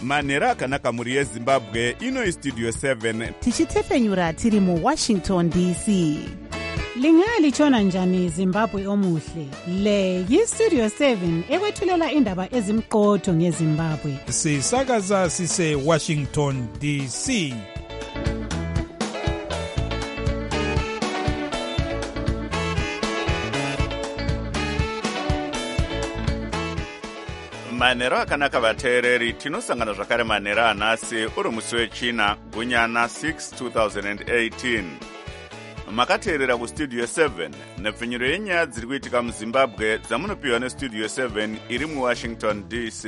manhero akanaka mhuri yezimbabwe. Ino istudio 7 tichitefenyura tiri muWashington DC. Lingalitshona njani Zimbabwe omuhle? Le yistudio 7 ekwethulela indaba ezimqotho ngeZimbabwe. Sisakaza sise Washington DC. manhero akanaka vateereri, tinosangana zvakare manhero anhasi uri musi wechina gunyana 6 2018. Makateerera kustudio 7 nepfenyuro yenyaya dziri kuitika muZimbabwe dzamunopiwa nestudio 7 iri muWashington DC.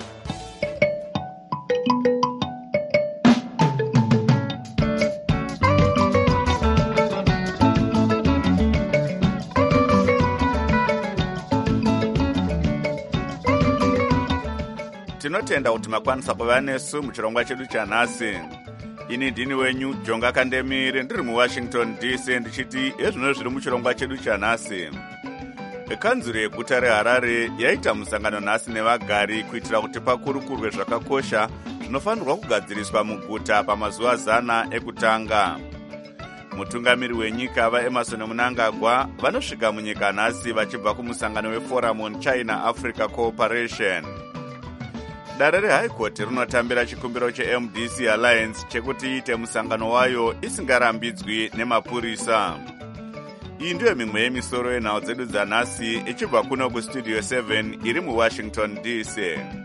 Tinotenda kuti makwanisa kuva nesu muchirongwa chedu chanhasi. Ini ndini wenyu Jonga Kandemire, ndiri muWashington DC, ndichiti ezvino zviri muchirongwa chedu chanhasi. Kanzuro yeguta reHarare yaita musangano nhasi nevagari kuitira kuti pakurukurwe zvakakosha zvinofanirwa kugadziriswa muguta pamazuva 100 ekutanga. Mutungamiri wenyika vaEmerson Mnangagwa vanosvika munyika nhasi vachibva kumusangano weForum on China-Africa Cooperation. Dare reHigh Court rinotambira chikumbiro cheMDC Alliance chekuti iite musangano wayo isingarambidzwi nemapurisa. Iyi ndiyo mimwe yemisoro yenhau dzedu dzanhasi ichibva kuno kustudio 7 iri muWashington DC.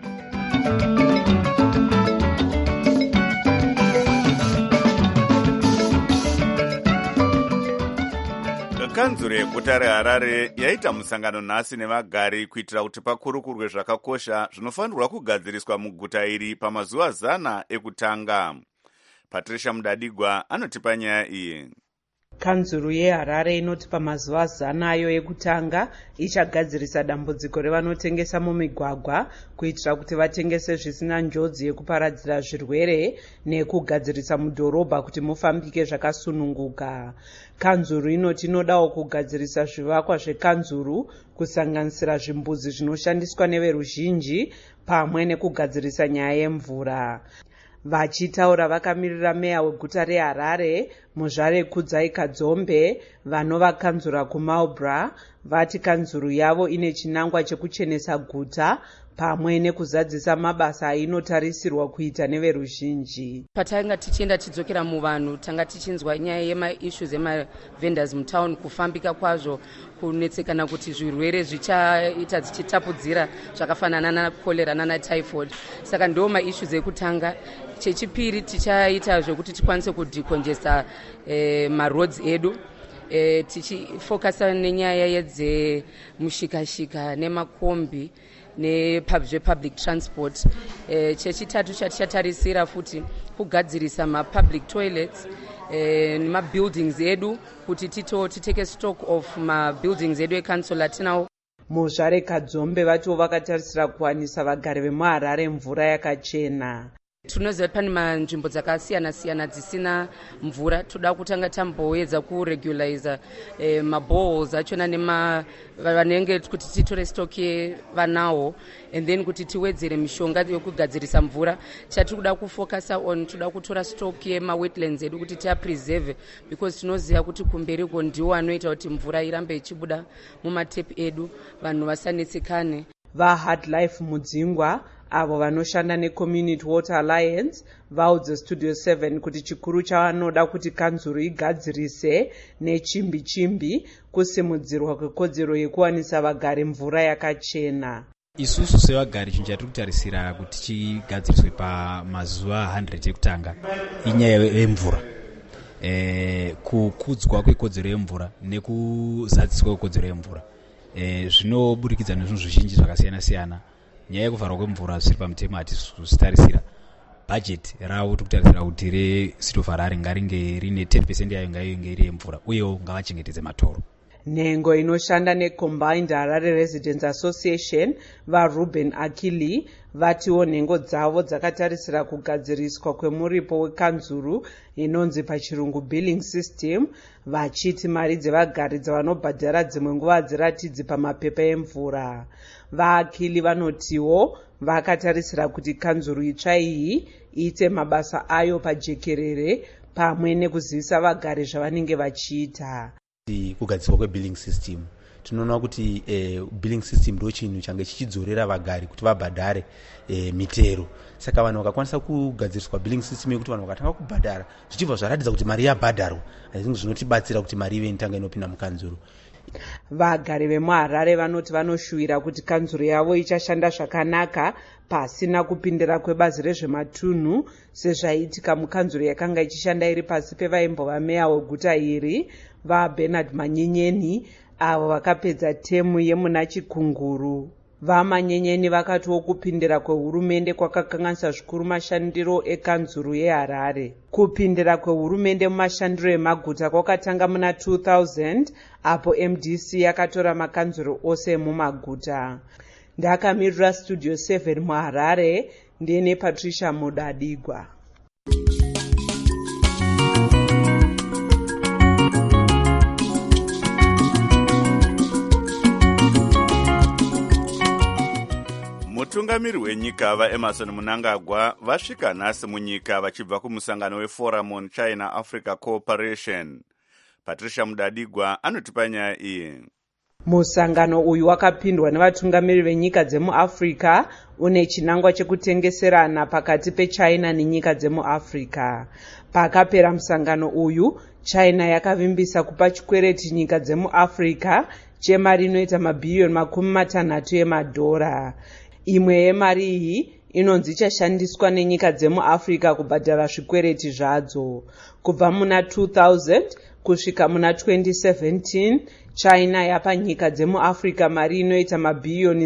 Kanzuro yeguta reHarare yaita musangano nhasi nevagari kuitira kuti pakurukurwe zvakakosha zvinofanirwa kugadziriswa muguta iri pamazuva 100 ekutanga. Patricia Mudadigwa anotipa nyaya iyi. Kanzuro yeHarare inoti pamazuva 100 ayo ekutanga ichagadzirisa dambudziko revanotengesa mumigwagwa kuitira kuti vatengese zvisina njodzi yekuparadzira zvirwere nekugadzirisa mudhorobha kuti mufambike zvakasununguka. Kanzuro inoti inodawo kugadzirisa zvivakwa zvekanzuro kusanganisira zvimbuzi zvinoshandiswa neveruzhinji pamwe nekugadzirisa nyaya yemvura. Vachitaura vakamirira meya weguta reHarare Muzvare Kudzai Kadzombe vanova kanzura kuMarlborough vati kanzuro yavo ine chinangwa chekuchenesa guta pamwe nekuzadzisa mabasa ainotarisirwa kuita neveruzhinji. Patanga tichienda tidzokera muvanhu tanga tichinzwa nyaya yemaissues emavendors mutown kufambika kwazvo kunetsekana kuti zvirwere zvichaita dzichitapudzira zvakafanana nakolera nanatyphoid. Saka ndo maissues ekutanga. Chechipiri tichaita zvekuti tikwanise kudecongesta maroads edu. Tichifokasa nenyaya yedzemushikashika nemakombi nepublic transport. Chechitatu chaticatarisira futi kugadzirisa mapublic toilets nemabuildings edu kuti titeke stock of mabuildings edu ekansolo atinawo. Muzvare Kadzombe vatiwo vakatarisira kuwanisa vagari vemuHarare mvura yakachena. Tunoziva pane manzvimbo dzakasiyana-siyana dzisina mvura. Toda kutanga tamboedza kuregulariza maboreholes achona vanenge kuti titore stock yevanawo and then kuti tiwedzere mishonga yokugadzirisa mvura. Chatiri kuda kufocasa on toda kutora stock yemawetlands edu kuti tiapreserve because tinoziva kuti kumberiko ndiwo anoita kuti mvura irambe ichibuda mumatepi edu vanhu vasanetsekane. VaHeartLife Mudzingwa avo vanoshanda neCommunity Water Alliance vaudze Studio 7 kuti chikuru chavanoda kuti kanzuro igadzirise nechimbi kusimudzirwa kwekodzero yekuwanisa vagari mvura yakachena. Isusu sevagari chinhu chatiri kutarisira kuti chigadziriswe pamazuva 100 ekutanga inyaya yemvura. Kukudzwa kwekodzero yemvura nekuzadziswa kwekodzero yemvura. Zvinoburikidza nezvinhu zvizhinji zvakasiyana-siyana. Nyaya yekuvharwa kwemvura zvisiri pamutemo hatisitarisira. Bajeti ravo tikutarisira kuti reCity of Harare ngaringe rine 10% yayo ngainge iri yemvura uyewo ngavachengetedze matoro. Nhengo inoshanda neCombined Harare Residents Association vaRuben Akili vatiwo nhengo dzavo dzakatarisira kugadziriswa kwemuripo wekanzuru inonzi pachirungu billing system, vachiti mari dzevagari dzavanobhadhara dzimwe nguva hadziratidzi pamapepa emvura. VaAkili vanotiwo vakatarisira kuti kanzuru itsva iyi iite mabasa ayo pajekerere pamwe nekuzivisa vagari zvavanenge vachiita. Kugadzirwa kwebilling system tinoona kuti billing system ndo chinhu change chichidzorera vagari kuti vabhadhare mitero. Saka vanhu vakakwanisa kugadziriswa billing system yekuti vanhu vakatanga kubhadhara zvichibva zvaratidza kuti mari yabhadharwa, zvinhu zvinotibatsira kuti mari ive inotanga inopinda mukanzuru. Vagari vemuHarare vanoti vanoshuwira kuti kanzuru yavo ichashanda zvakanaka pasina kupindira kwebazi rezvematunhu sezvaiitika mukanzuru yakanga ichishanda iri pasi pevaimbova meya weguta iri vaBernard Manyenyeni avo vakapedza temu yemuna Chikunguru. VaManyenyeni vakatiwo kupindira kwehurumende kwakakanganisa zvikuru mashandiro ekanzuru yeHarare. Kupindira kwehurumende mumashandiro emaguta kwakatanga muna 2000 apo MDC yakatora makanzuru ose mumaguta. Ndakamirira Studio 7 muHarare ndine Patricia Mudadigwa. Mutungamiri wenyika vaEmerson Mnangagwa vasvika nhasi munyika vachibva kumusangano weForum on China Africa Cooperation. Patricia Mudadigwa anotipa nyaya iyi. Musangano uyu wakapindwa nevatungamiri venyika dzemuAfrica une chinangwa chekutengeserana pakati peChina nenyika dzemuAfrica. Pakapera musangano uyu, China yakavimbisa kupa chikwereti nyika dzemuAfrica chemari inoita mabhiriyoni 60 emadhora. Imwe yemari iyi inonzi ichashandiswa nenyika dzemuAfrica kubhadhara zvikwereti zvadzo. Kubva muna 2000 kusvika muna 2017 China yapa nyika dzemuAfrica mari inoita mabhiriyoni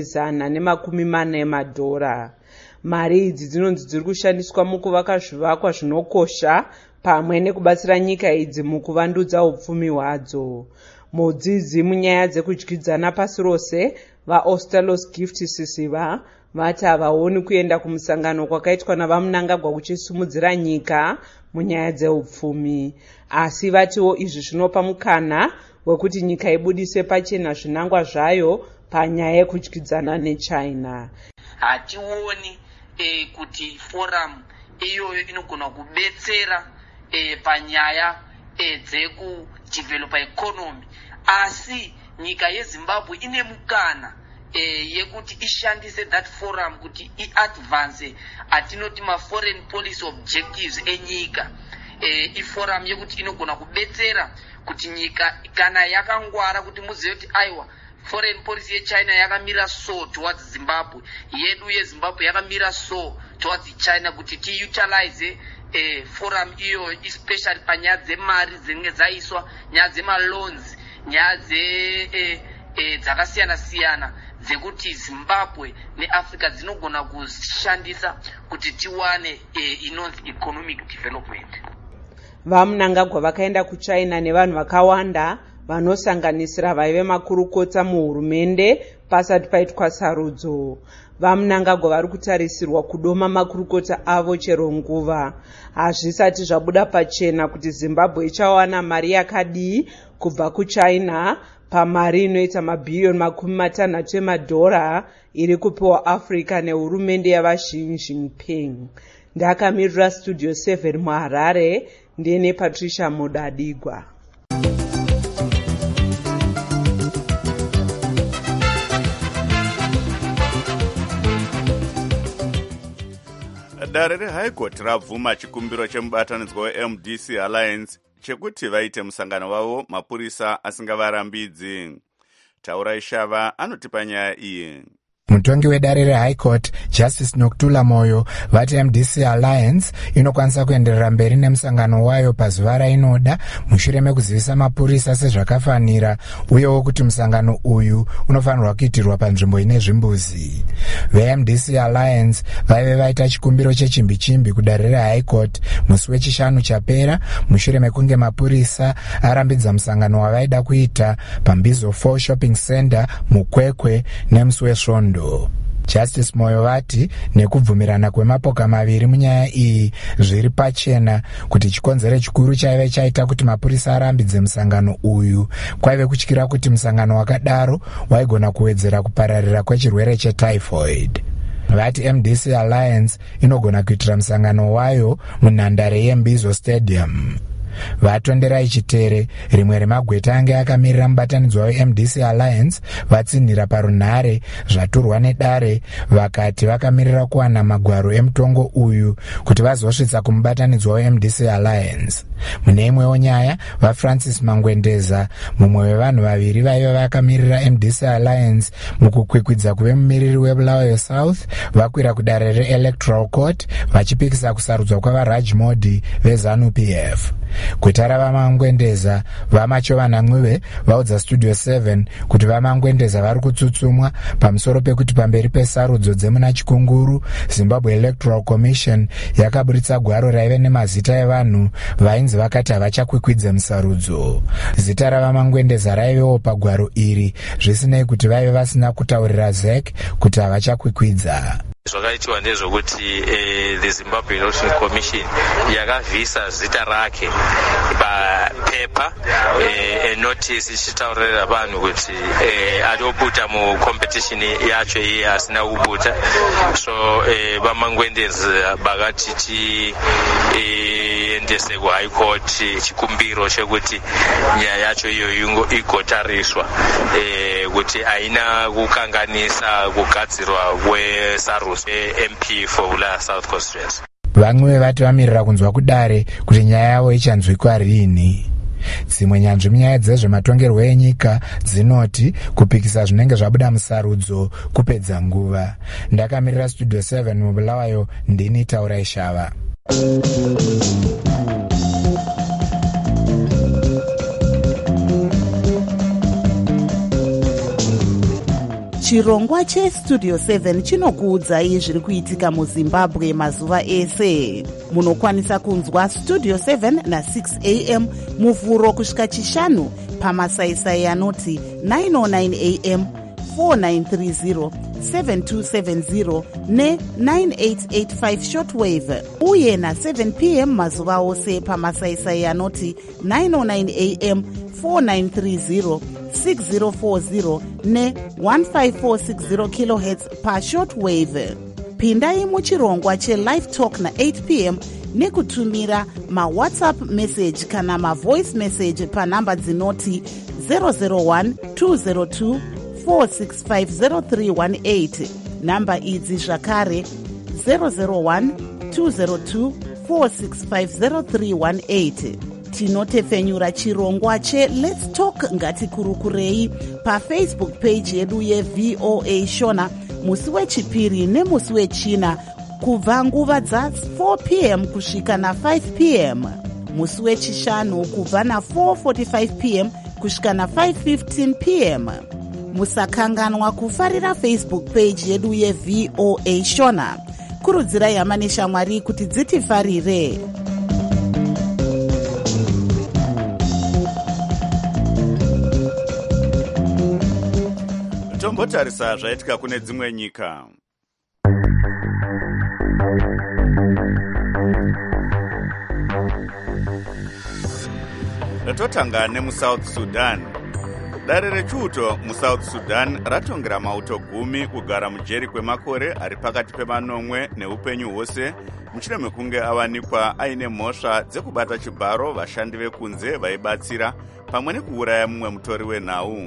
140 emadhora. Mari idzi dzinonzi dziri kushandiswa mukuvaka zvivakwa zvinokosha pamwe nekubatsira nyika idzi mukuvandudza upfumi hwadzo. Mudzidzi munyaya dzekudyidzana pasi rose vaOstalos Gift Sisiva vati havaoni kuenda kumusangano kwakaitwa navaMnangagwa kuchisumudzira nyika munyaya dzeupfumi, asi vatiwo izvi zvinopa mukana wekuti nyika ibudise pachena zvinangwa zvayo panyaya yekudyidzana neChina. Hationi kuti forum iyoyo inogona kubetsera panyaya dzekudevelopa economy, asi nyika yeZimbabwe ine mukana yekuti ishandise that forum kuti iadvance atinoti ma-foreign policy objectives enyika. Iforum yekuti inogona kubetsera kuti nyika kana yakangwara kuti muzive kuti aiwa foreign policy yeChina yakamira so towards Zimbabwe, yedu yeZimbabwe yakamira so towards China, kuti tiutilize forum iyo especially panyaya dzemari dzinenge dzaiswa, nyaya dzemaloans, nyaya dzakasiyana siyana dzekuti Zimbabwe neAfrica dzinogona kushandisa kuti tiwane inonzi economic development. VaMnangagwa vakaenda kuChina nevanhu vakawanda vanosanganisira vaive makurukota muhurumende pasati paitwa sarudzo. VaMnangagwa vari kutarisirwa kudoma makurukota avo chero nguva. Hazvisati zvabuda pachena kuti Zimbabwe ichawana mari yakadii kubva kuChina pamari inoita mabhiriyoni 60 emadhora iri kupiwa Africa nehurumende yavaXi Jinping. Ndakamirira Studio 7 muHarare ndine Patricia Mudadigwa. Dare reHigh Court rabvuma chikumbiro chemubatanidzwa weMDC Alliance chekuti vaite musangano wavo mapurisa asingavarambidzi. Taura Ishava anotipa nyaya iyi. mutongi wedare rehigh court Justice Nokuthula Moyo vati MDC Alliance inokwanisa kuenderera mberi nemusangano wayo pazuva rainoda mushure mekuzivisa mapurisa sezvakafanira uyewo kuti musangano uyu unofanirwa kuitirwa panzvimbo ine zvimbuzi. VeMDC Alliance vaive vaita chikumbiro chechimbi-chimbi kudare rehigh court musi wechishanu chapera mushure mekunge mapurisa arambidza musangano wavaida kuita paMbizo 4 shopping center mukwekwe nemusi wesvondo. Justice Moyo vati nekubvumirana kwemapoka maviri munyaya iyi zviri pachena kuti chikonzero chikuru chaive chaita kuti mapurisa arambidze musangano uyu kwaive kutyira kuti musangano wakadaro waigona kuwedzera kupararira kwechirwere chetyphoid. Vati MDC Alliance inogona kuitira musangano wayo munhandare yeMbizo Stadium. Vatonderai Chitere, rimwe remagweta ange akamirira mubatanidzwa weMDC Alliance, vatsinhira parunhare zvaturwa nedare vakati vakamirira kuwana magwaro emutongo uyu kuti vazosvitsa kumubatanidzwa weMDC Alliance. Mune imwewo nyaya, vaFrancis Mangwendeza, mumwe wevanhu vaviri vaiva vakamirira MDC Alliance mukukwikwidza kuve mumiriri weBulawayo South, vakwira kudare reElectoral Court vachipikisa kusarudzwa kwavaRaj Modi veZANU-PF. Kwetara vaMangwendeza, vaMachova Ncube vaudza Studio 7 kuti vaMangwendeza vari kutsutsumwa pamusoro pekuti pamberi pesarudzo dzemuna Chikunguru, Zimbabwe Electoral Commission yakaburitsa gwaro raive nemazita evanhu vainzi vakati havachakwikwidzwe musarudzo. Zita ravaMangwendeza raivewo pagwaro iri, zvisinei kuti vaive vasina kutaurira ZEC kuti havachakwikwidzwa. Zvakaitwa ndezvokuti the Zimbabwe Election Commission yakavhisa zita rake papepa notice ichitaurira vanhu kuti atobuta mucompetition yacho iye asina kubuta. So vaMangwendeza vakati tiendese kuHigh Court chikumbiro chekuti nyaya yacho iyoyo igotariswa kuti haina kukanganisa kugadzirwa kwesarudzo MP for Bulaya South Constituency. Vamwe vati vamirira kunzwa kudare kuti nyaya yavo ichanzwikwa rini. Dzimwe nyanzvi munyaya dzezvematongerwo enyika dzinoti kupikisa zvinenge zvabuda musarudzo kupedza nguva. Ndakamirira Studio 7 muBulawayo, ndini Taurai Shava. Chirongwa cheStudio 7 chinokuudzai zviri kuitika muZimbabwe mazuva ese. Munokwanisa kunzwa Studio 7 na6 am muvhuro kusvika chishanu pamasaisai anoti 909 am, 4930, 7270 ne9885 shortwave, uye na7 pm mazuva ose pamasaisai anoti 909 am, 4930, 6040 ne1546 kHz pashortwave. Pindai muchirongwa chelive talk na8 pm nekutumira mawhatsapp message kana mavoice message panhamba dzinoti 001 202 4650318. Namba idzi zvakare 001 202 4650318. Tinotefenyura chirongwa cheLet's Talk ngatikurukurei paFacebook page yedu yeVOA Shona musi wechipiri nemusi wechina kubva nguva dza4 pm kusvika na5 pm, musi wechishanu kubva na4:45 pm kusvika na5:15 pm. Musakanganwa kufarira Facebook page yedu yeVOA Shona. Kurudzirai hama neshamwari kuti dzitifarire. Tombotarisa zvaitika kune dzimwe nyika. Totanga nemuSouth Sudan. Dare rechiuto muSouth Sudan ratongera mauto 10 kugara mujeri kwemakore ari pakati pemanomwe neupenyu hwose mushure mekunge awanikwa aine mhosva dzekubata chibharo vashandi vekunze vaibatsira pamwe nekuuraya mumwe mutori wenhau.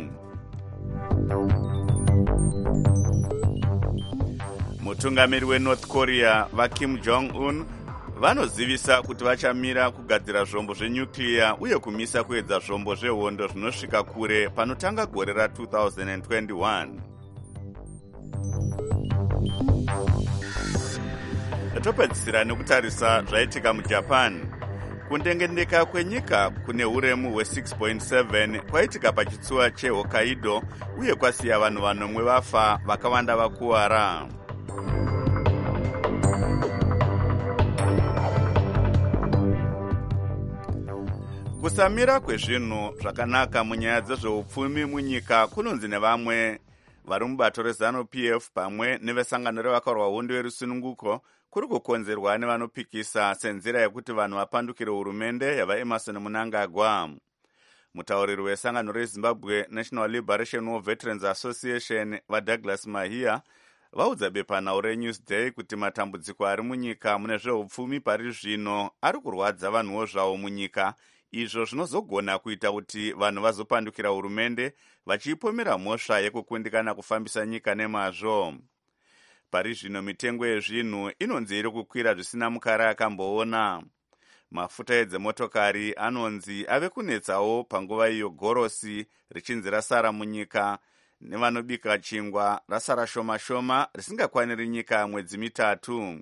Mutungamiri weNorth Korea vaKim Jong-un vanozivisa kuti vachamira kugadzira zvombo zvenyuclear uye kumisa kuedza zvombo zvehondo zvinosvika kure panotanga gore ra2021. topedzisira nekutarisa zvaitika mujapan. Kundengendeka kwenyika kune uremu hwe6.7 kwaitika pachitsuwa cheHokkaido uye kwasiya vanhu vanomwe vafa vakawanda vakuwara. Kusamira kwezvinhu zvakanaka munyaya dzezveupfumi munyika kunonzi nevamwe vari mubato reZANU-PF pamwe nevesangano revakarwa hondo yerusununguko kuri kukonzerwa nevanopikisa senzira yekuti vanhu vapandukire hurumende yavaEmerson Mnangagwa. Mutauriri wesangano reZimbabwe National Liberation War Veterans Association vaDouglas Mahia vaudza bepanhau reNewsday kuti matambudziko ari munyika mune zveupfumi pari zvino ari kurwadza vanhuwo zvavo munyika, izvo zvinozogona kuita kuti vanhu vazopandukira hurumende vachiipomera mhosva yekukundikana kufambisa nyika nemazvo. Pari zvino mitengo yezvinhu inonzi iri kukwira zvisina mukara akamboona. Mafuta edzemotokari anonzi ave kunetsawo panguva iyo gorosi richinzi rasara munyika, nevanobika chingwa rasara shoma shoma risingakwaniri nyika mwedzi mitatu.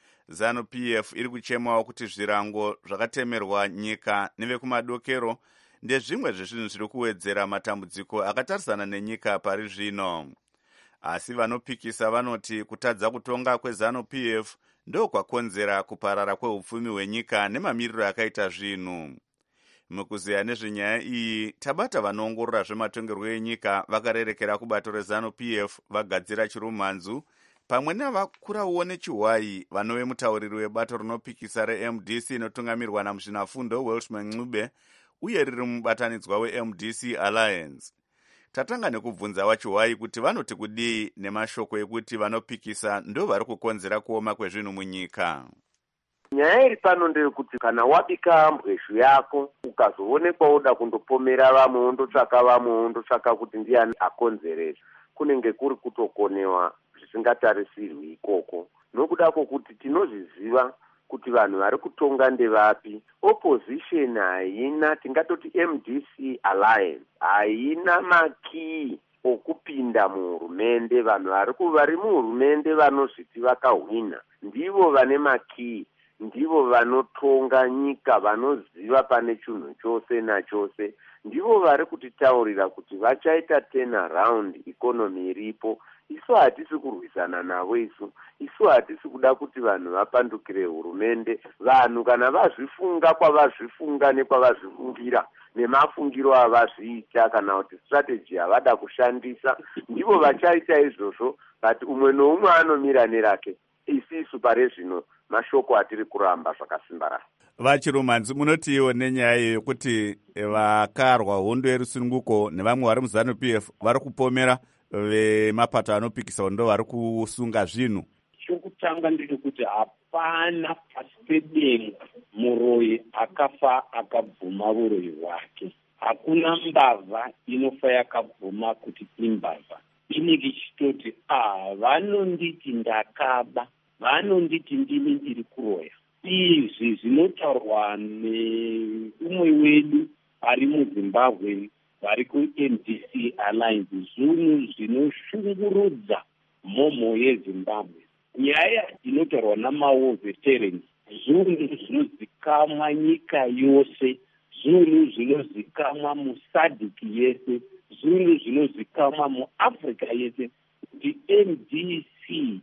ZANU-PF iri kuchemawo kuti zvirango zvakatemerwa nyika nevekumadokero ndezvimwe zvezvinhu zviri kuwedzera matambudziko akatarisana nenyika pari zvino. Asi vanopikisa vanoti kutadza kutonga kweZANU-PF ndokwakonzera kuparara kweupfumi hwenyika nemamiriro akaita zvinhu. Mukuziya nezvenyaya iyi tabata vanoongorora zvematongerwo enyika vakarerekera kubato reZANU-PF vagadzira chirumhanzu pamwe navakurawo nechiwai vanove mutauriri webato rinopikisa reMDC inotungamirwa namuzvinafundo Welshman Ncube uye riri mubatanidzwa weMDC Alliance. Tatanga nekubvunza wachiwai kuti vanoti kudii nemashoko ekuti vanopikisa ndo vari kukonzera kuoma kwezvinhu munyika. Nyaya iri pano ndeyekuti kana wabika mbwezhu yako ukazoonekwa woda kundopomera vamwe wondotsvaka vamwe wondotsvaka kuti ndiani akonzeresa, kunenge kuri kutokonewa zvisingatarisirwi ikoko. Nokuda kwokuti tinozviziva kuti vanhu vari kutonga ndevapi. Opposition haina, tingatoti MDC Alliance haina makii okupinda muhurumende. Vanhu vari muhurumende vanozviti vakahwina ndivo vane makii, ndivo vanotonga nyika, vanoziva pane chinhu chose nachose, ndivo vari kutitaurira kuti vachaita turnaround ikonomi iripo. Isu hatisi kurwisana navo, isu hatisi kuda kuti vanhu vapandukire hurumende. Vanhu kana vazvifunga kwavazvifunga nekwavazvifungira nemafungiro avazviita kana kuti strategy yavada kushandisa, ndivo vachaita izvozvo, but umwe noumwe anomira nerake. Isu pare zvino mashoko atiri kuramba zvakasimbarara. Vachirumhanzi, munotiwo nenyaya yokuti vakarwa hondo yerusununguko nevamwe vari muZANU-PF vari kupomera vemapato anopikisa hondo vari kusunga zvinhu? Chokutanga ndechekuti hapana pasi pedenga muroyi akafa akabvuma uroyi hwake. Hakuna mbavha inofa yakabvuma kuti imbavha. Inenge ichitoti vanonditi ndakaba, vanonditi ndini ndiri kuroya. Izvi zvinotaurwa neumwe wedu ari muZimbabwe vari kuMDC Alliance, zvinhu zvinoshungurudza mhomho yeZimbabwe. Nyaya inotaurwa namawo veterans, zvinhu zvinozikamwa nyika yose, zvinhu zvinozikamwa muSADC yese, zvinhu zvinozikamwa muAfrica yese, kuti MDC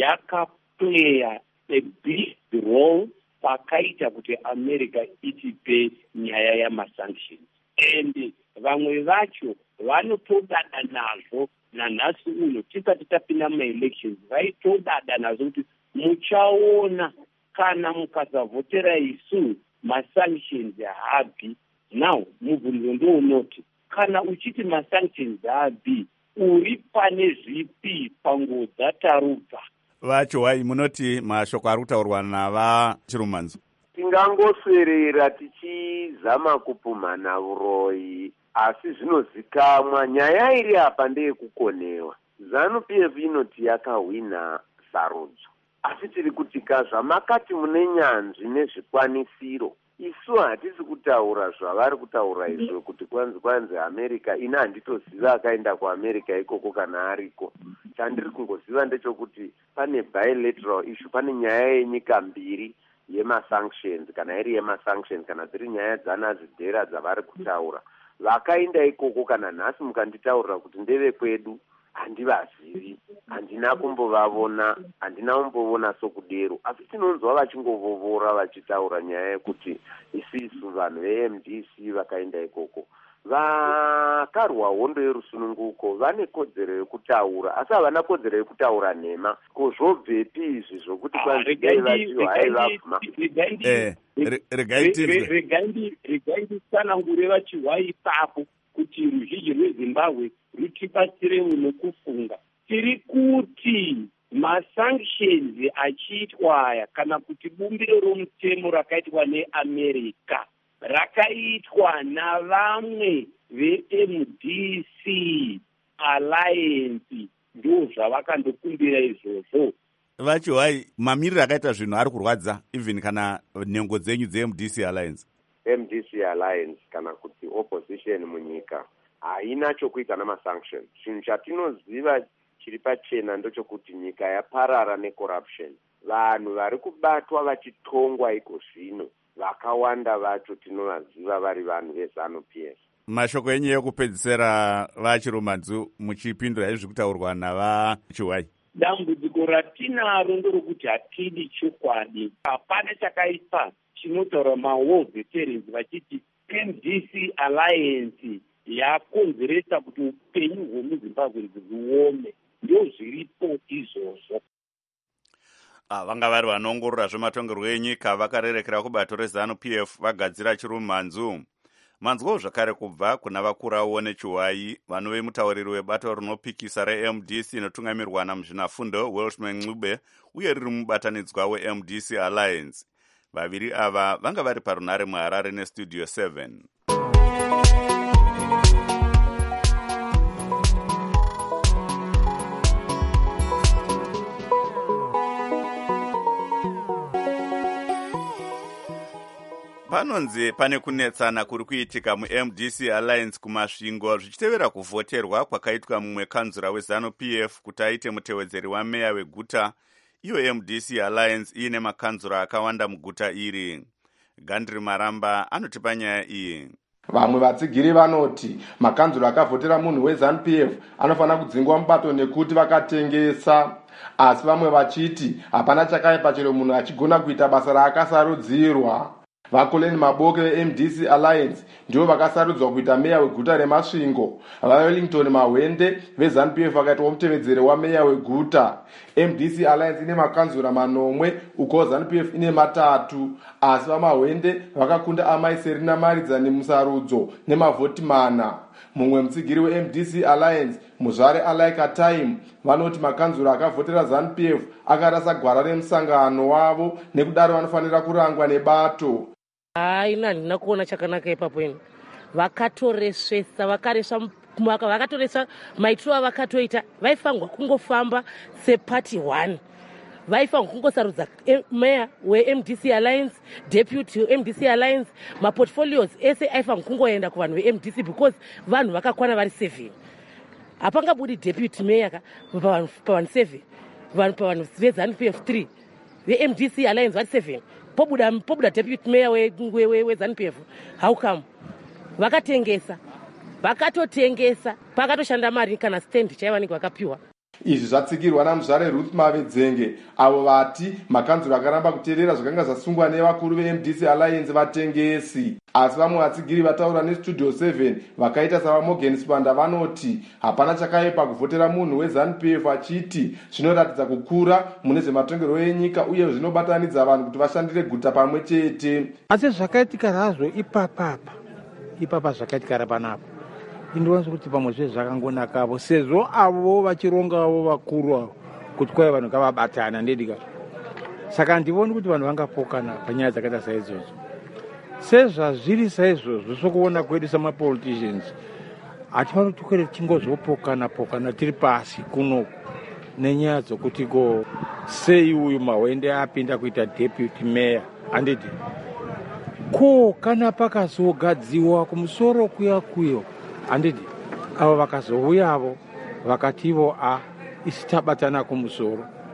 yakapleya a big role pakaita kuti America itipe nyaya yamasanctions. And vamwe vacho vanotodada nazvo nanhasi uno tisati tapinda maelections, vaitodada nazvo kuti muchaona kana mukasavhotera isu masanctions haabvi. Now mubvunzo ndounoti kana uchiti masanctions haabvi uri pane zvipi panguo dzatarubva? Vacho wai munoti mashoko ari kutaurwa navachirumhanzi? Tingangoswerera tichizama kupumhana uroyi, asi zvinozikamwa. Nyaya iri apa ndeyekukonewa. ZANU-PF inoti yakahwina sarudzo, asi tiri kutika zvamakati mune nyanzvi nezvikwanisiro. Isu hatisi kutaura zvavari kutaura izvo kuti kwanzi America. Ina handitoziva akaenda kuAmerica ikoko kana ariko. Chandiri kungoziva ndechokuti pane bilateral issue, pane nyaya yenyika mbiri yemasanctions, kana iri yemasanctions, kana dziri nyaya dzanazidhera dzavari kutaura. Vakaenda ikoko kana nhasi mukanditaurira kuti ndeve kwedu, handivazivi, handina kumbovavona, handina kumboona sokudero, asi tinonzwa vachingovovora vachitaura nyaya yekuti isisu vanhu veMDC vakaenda ikoko vakarwa hondo yerusununguko vane kodzero yekutaura, asi havana kodzero yekutaura nhema. Kozvobvepi izvi zvokuti kwanzidai vachiwa haivabvuma? Regai nditsanangure vachiwa ipapo kuti ruzhinji rweZimbabwe rutibatsire munokufunga. Tiri kuti masanctions achiitwa aya kana kuti bumbiro romutemo rakaitwa neAmerica rakaitwa navamwe veMDC Alliance, ndo zvavakandokumbira izvozvo. Vachiwai, mamiriro akaita zvinhu ari kurwadza even kana nhengo dzenyu dzeMDC Alliance? MDC Alliance kana kuti opposition munyika haina chokuita namasanctions. Chinhu chatinoziva chiri pachena ndochokuti nyika yaparara necorruption. Vanhu vari kubatwa vachitongwa iko zvino vakawanda vacho tinovaziva vari vanhu veZANU-PF. Mashoko enyu ekupedzisira vachirumadzu muchipindura izvi kutaurwa navachiwai. Dambudziko ratinaro ndorokuti hatidi chokwadi. Hapana chakaipa chinotaura maworld veterans vachiti MDC Alliance yakonzeresa kuti upenyu hwemuZimbabwe huome. Ndio zviripo izvozvo. Vanga vari vanoongorora zvematongerwo enyika vakarerekera kubato reZANU-PF vagadzira chirumhanzu. Manzwawo zvakare kubva kuna vakurawo nechiwai vanove mutauriri webato rinopikisa reMDC inotungamirwa namuzvinafundo Welshman Ncube uye riri mubatanidzwa weMDC Alliance. Vaviri ava vanga vari parunare muHarare neStudio 7. Panonzi pane kunetsana kuri kuitika muMDC Alliance kumasvingo zvichitevera kuvhoterwa kwakaitwa mumwe kanzura weZANU-PF kuti aite mutevedzeri wameya weguta, iyo MDC Alliance iine makanzura akawanda muguta iri. Gandri Maramba anotipa nyaya iyi. Vamwe vatsigiri vanoti makanzura akavhotera munhu weZANU-PF anofanira kudzingwa mubato nekuti vakatengesa, asi vamwe vachiti hapana chakaipa chero munhu achigona kuita basa raakasarudzirwa. Vakoleni Maboke veMDC Alliance ndivo vakasarudzwa kuita meya weguta remasvingo. VaWellington Mahwende veZANU-PF vakaitwa mutevedzeri wameya weguta. MDC Alliance ine makanzura manomwe uko ZANU-PF ine matatu, asi vaMahwende vakakunda amai Serena Maridzani musarudzo nemavhoti mana. Mumwe mutsigiri weMDC Alliance muzvare Alaika Time vanoti makanzura akavhotera ZANU-PF akarasa gwara remusangano wavo nekudaro vanofanira kurangwa nebato. Ina handina kuona chakanaka ipapo ino. Vakatoresvesa vakatoresa maitiro avakatoita. Vaifangwa kungofamba sepati 1. Vaifangwa kungosarudza meya weMDC Alliance, deputy weMDC Alliance, maportfolios ese aifangwa kungoenda kuvanhu veMDC because vanhu vakakwana vari 7. Hapangabudi deputy meya pavanhu 7, pavanhu veZANU-PF 3, veMDC Alliance vari 7. Pobuda deputy mayor weZANU-PF. How come? Vakatotengesa pakatoshanda mari kana stand chaivanenge vakapiwa. Izvi zvatsigirwa namuzvare Ruth Mavedzenge avo vati makanzuro akaramba kuteerera zvakanga zvasungwa nevakuru veMDC Alliance vatengesi. Asi vamwe vatsigiri vataura neStudio 7 vakaita savaMorgan Spanda vanoti hapana chakaipa kuvhotera munhu weZANU-PF achiti zvinoratidza kukura mune zvematongerwo enyika uye zvinobatanidza vanhu kuti vashandire guta pamwe chete. Asi zvakaitika hazvo ipapa zvakaitika panapa. Ndinowanza kuti pamwe zve zvakangonakawo sezvo avo vachirongawo vakuru avo kuti kwai vanhu ngavabatana ndedika. Saka ndivoni kuti vanhu vangapokana panyaya dzakaita saizvozvo. Sezvazviri saizvozvo sokuona kwedu samapoliticians hatifaniri kuti tingozopokana tiri pasi kuno nenyaya dzokuti ko sei uyu Mahwende apinda kuita deputy mayor handiti ko kana pakazogadziwa kumusoro kuyo handiti avo vakazouyavo vakativo isi tabatana kumusoro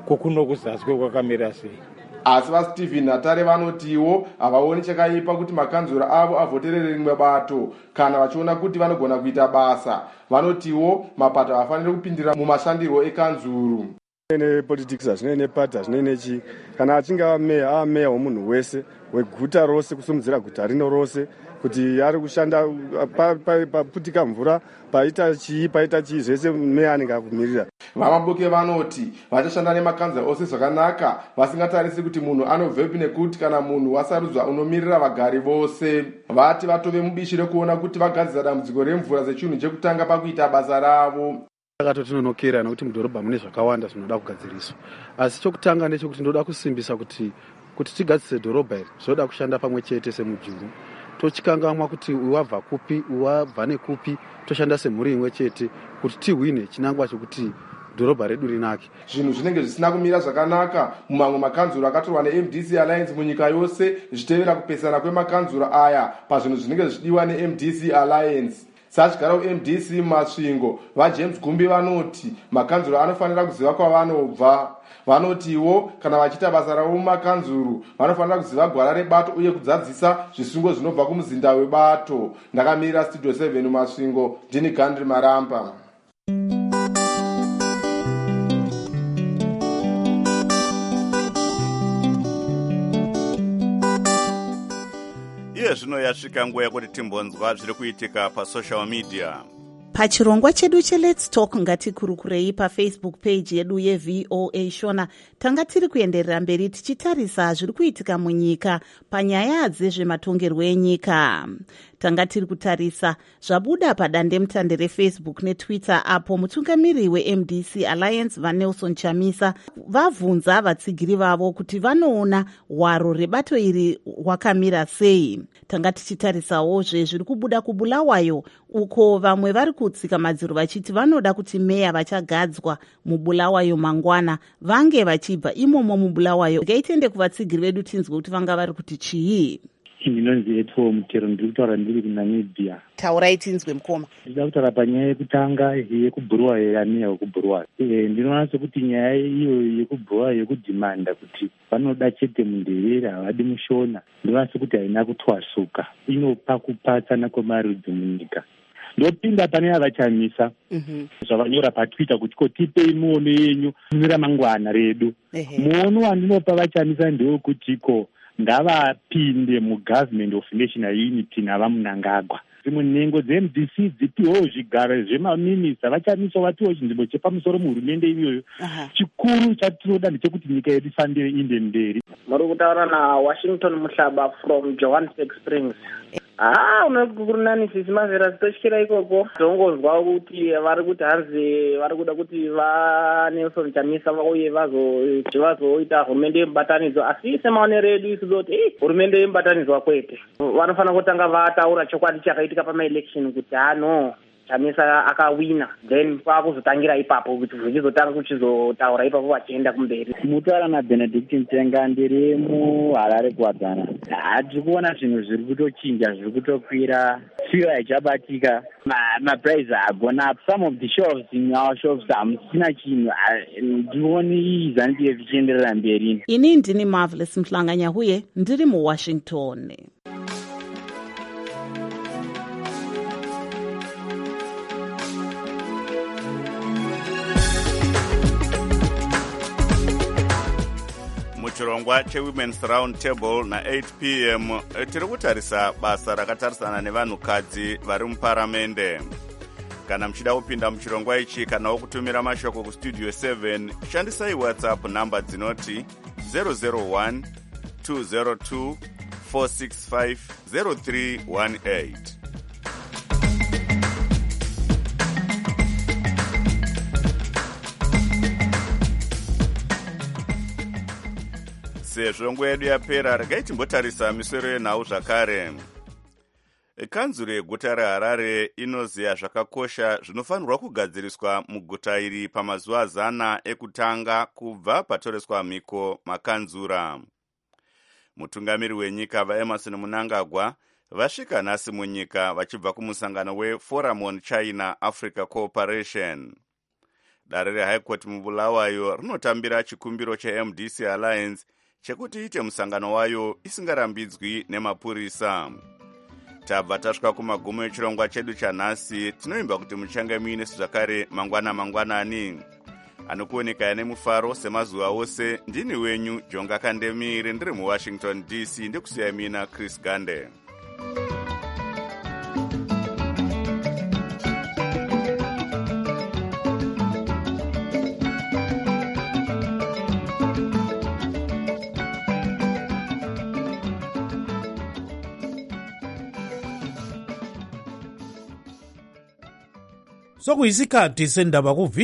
kokuno kuzasi kwakamira sei. Asi vaStephen Natare vanotiwo havaoni chakaipa kuti makanzura avo avhoterere rimwe bato kana vachiona kuti vanogona kuita basa. Vanotiwo mapato hafaniri kupindira mumashandirwo ekanzuru. Politics hazvinei nepati hazvinei nechi, kana achinge ameya womunhu wese weguta rose kusimudzira guta rino rose kuti ari kushanda paputika mvura paita chii zvese meya anenge akumirira. Vamaboke vanoti vachashanda nemakanzura ose zvakanaka vasingatarisi kuti munhu anobvepi nekuti kana munhu wasarudzwa unomirira vagari vose. Vati vatove mubishi rekuona kuti vagadzira dambudziko remvura sechinhu chekutanga pakuita basa ravo. Takatinonokera nekuti mudhorobha mune zvakawanda zvinoda kugadziriswa, asi chokutanga ndechekuti ndoda kusimbisa kuti tigadzise dhorobha iri zvoda kushanda pamwe chete semujuru. Tochikangamwa kuti wabva kupi wabva nekupi toshanda semhuri imwe chete kuti tihwine chinangwa chokuti dhorobha redu rinake. Zvinhu zvinenge zvisina kumira zvakanaka mumamwe makanzuro akatorwa neMDC Alliance munyika yose zvichitevera kupesana kwemakanzuro aya pazvinhu zvinenge zvichidiwa neMDC Alliance. Sachigaro MDC Masvingo vaJames Gumbi vanoti makanzuro anofanira kuziva kwavanobva. Vanotiwo kana vachiita basa ravo mumakanzuru vanofanira kuziva gwara rebato uye kudzadzisa zvisungo zvinobva kumuzinda webato. Ndakamirira Studio 7 Masvingo, ndini Gandri Maramba. Iye zvino yasvika nguva yekuti timbonzwa zviri kuitika pasocial media. Pachirongwa chedu cheLet's Talk ngatikurukurei paFacebook page yedu yeVOA Shona tanga tiri kuenderera mberi tichitarisa zviri kuitika munyika panyaya dzezvematongerwo enyika. Tanga tiri kutarisa zvabuda padandemutande reFacebook neTwitter apo mutungamiri weMDC Alliance vaNelson Chamisa vabvunza vatsigiri vavo kuti vanoona hwaro rebato iri hwakamira sei. Tanga tichitarisawo zviri kubuda kuBulawayo uko vamwe vari kutsika madziro vachiti vanoda kuti meya vachagadzwa muBulawayo mangwana vange vachibva imomo muBulawayo. Ngaitende kuvatsigiri vedu tinzwe kuti vanga vari kuti chii. Ndinonzi Etwo Mutero, ndiri kutaura ndiri kuNamibia. Taurai tinzwe mukoma. Ndida kutaura panyaya yekutanga yekuBulawayo yameya wekuBulawayo. Ndinoona sekuti nyaya iyo yekuBulawayo yekudhimanda kuti vanoda chete munderera havadi mushona, ndinoona sekuti haina kutwasuka, inopa kupatsana kwemarudzi munyika. Ndopinda pane avachamisa zvavanyora paTwitter kuti kotipei muono yenyu mira mangwana redu. Muono wandinopa vachamisa ndewekutiko ngavapinde mugovernment of national unity navamunangagwa. Dzimwe nhengo dzeMDC dzipiwewo zvigaro zvemaminista vachamisa vatiwo chinzvimbo chepamusoro muhurumende iyoyo. Chikuru chatinoda ndechekuti nyika yedu ifambire inde mberi. Muri kutaura naWashington Muhlaba from Johannesburg Springs. Unogurunani sisi mazera zitoshikira ikoko tongozwa kuti vari kuti hanzi vari kuda kuti vaNelson Chamisa vauye vazoita hurumende yemubatanidzo, asi semaonero edu isusu kuti hurumende yemubatanidzwa kwete. Vanofana kutanga vataura chokwadi chakaitika pamaelection kuti no Chamisa akawina, then kwakuzotangira ipapo kuti zvichizotanga kuchizotaura ipapo vachienda kumberi. Mutaura naBenedict Ntenga, ndiri muHarare kuwadzana. Tiri kuona zvinhu zviri kutochinja, zviri kutokwira, fuel haichabatika, maprice hagona up. Some of the shelves in our shops hamusina chinhu. Ndioni ZANU-PF ichienderera mberi. Ini ndini Marvelous Mhlanganya huye ndiri muWashington. Chirongwa cheWomen's Round Table na8 p.m. tiri kutarisa basa rakatarisana nevanhukadzi vari muparamende. Kana muchida kupinda muchirongwa ichi kana wokutumira mashoko kustudio 7 shandisai WhatsApp namba dzinoti 001 202 465 0318. Sezvo nguva yedu yapera, regai timbotarisa misoro yenhau zvakare. Kanzuro yeguta reHarare inoziva zvakakosha zvinofanirwa kugadziriswa muguta iri pamazuva 100 ekutanga kubva patoreswa mhiko makanzura. Mutungamiri wenyika vaEmerson Mnangagwa vasvika nhasi munyika vachibva kumusangano weForum on China Africa Cooperation. dare rehigh court mubulawayo rinotambira chikumbiro cheMDC Alliance chekuti iite musangano wayo isingarambidzwi nemapurisa. Tabva tasvika kumagumo echirongwa chedu chanhasi. Tinoimba kuti muchange muine zvakare mangwanani. Anokuoneka nemufaro semazuva ose. Ndini wenyu Jonga Kandemire, ndiri muWashington DC, ndikusiya mina Chris Gande. Sokuyisikhathi sendaba